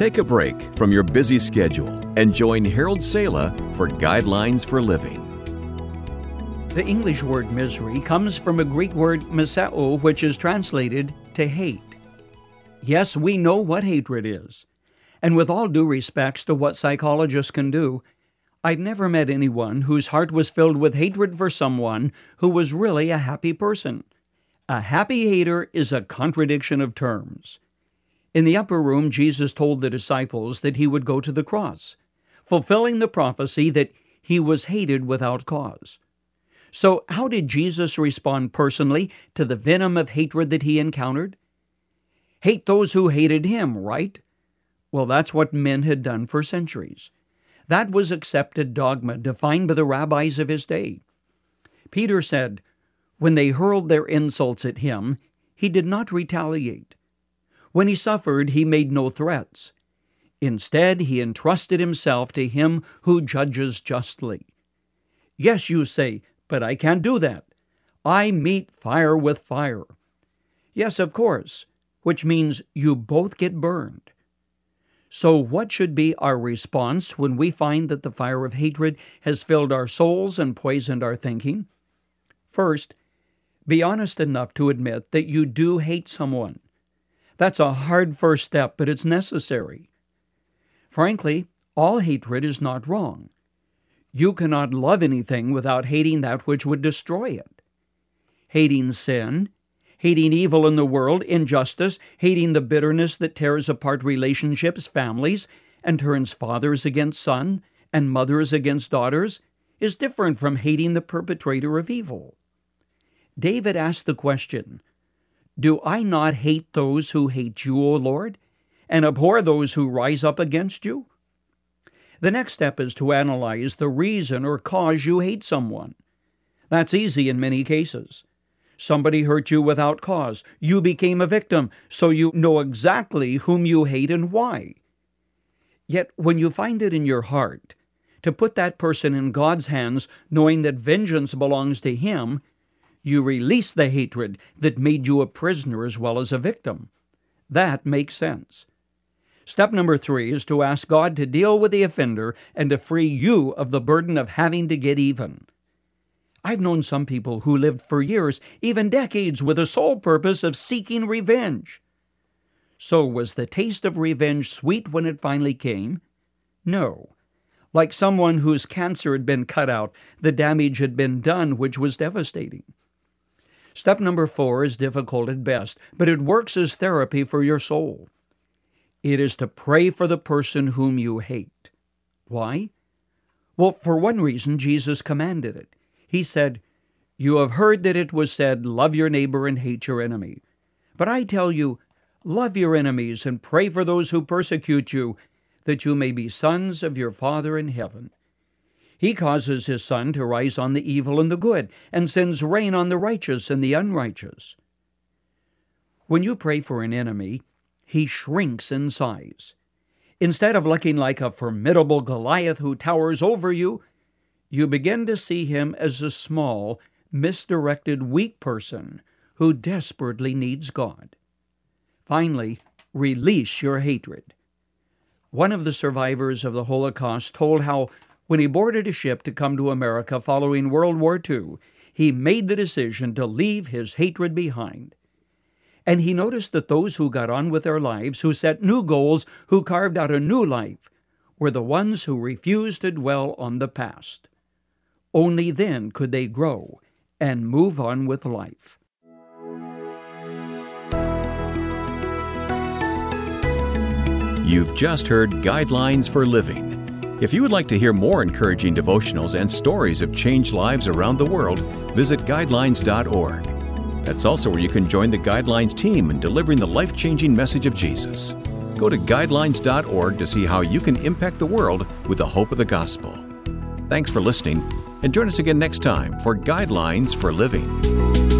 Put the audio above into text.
Take a break from your busy schedule and join Harold Sala for Guidelines for Living. The English word misery comes from a Greek word miseo, which is translated to hate. Yes, we know what hatred is. And with all due respects to what psychologists can do, I've never met anyone whose heart was filled with hatred for someone who was really a happy person. A happy hater is a contradiction of terms. In the upper room, Jesus told the disciples that he would go to the cross, fulfilling the prophecy that he was hated without cause. So how did Jesus respond personally to the venom of hatred that he encountered? Hate those who hated him, right? Well, that's what men had done for centuries. That was accepted dogma defined by the rabbis of his day. Peter said, when they hurled their insults at him, he did not retaliate. When he suffered, he made no threats. Instead, he entrusted himself to him who judges justly. Yes, you say, but I can't do that. I meet fire with fire. Yes, of course, which means you both get burned. So what should be our response when we find that the fire of hatred has filled our souls and poisoned our thinking? First, be honest enough to admit that you do hate someone. That's a hard first step, but it's necessary. Frankly, all hatred is not wrong. You cannot love anything without hating that which would destroy it. Hating sin, hating evil in the world, injustice, hating the bitterness that tears apart relationships, families, and turns fathers against sons and mothers against daughters, is different from hating the perpetrator of evil. David asked the question, do I not hate those who hate you, O Lord, and abhor those who rise up against you? The next step is to analyze the reason or cause you hate someone. That's easy in many cases. Somebody hurt you without cause. You became a victim, so you know exactly whom you hate and why. Yet when you find it in your heart to put that person in God's hands, knowing that vengeance belongs to Him, you release the hatred that made you a prisoner as well as a victim. That makes sense. Step number 3 is to ask God to deal with the offender and to free you of the burden of having to get even. I've known some people who lived for years, even decades, with the sole purpose of seeking revenge. So was the taste of revenge sweet when it finally came? No. Like someone whose cancer had been cut out, the damage had been done, which was devastating. Step number 4 is difficult at best, but it works as therapy for your soul. It is to pray for the person whom you hate. Why? Well, for one reason, Jesus commanded it. He said, "You have heard that it was said, 'Love your neighbor and hate your enemy.' But I tell you, love your enemies and pray for those who persecute you, that you may be sons of your Father in heaven. He causes His sun to rise on the evil and the good, and sends rain on the righteous and the unrighteous." When you pray for an enemy, he shrinks in size. Instead of looking like a formidable Goliath who towers over you, you begin to see him as a small, misdirected, weak person who desperately needs God. Finally, release your hatred. One of the survivors of the Holocaust told how when he boarded a ship to come to America following World War II, he made the decision to leave his hatred behind. And he noticed that those who got on with their lives, who set new goals, who carved out a new life, were the ones who refused to dwell on the past. Only then could they grow and move on with life. You've just heard Guidelines for Living. If you would like to hear more encouraging devotionals and stories of changed lives around the world, visit guidelines.org. That's also where you can join the Guidelines team in delivering the life-changing message of Jesus. Go to guidelines.org to see how you can impact the world with the hope of the gospel. Thanks for listening, and join us again next time for Guidelines for Living.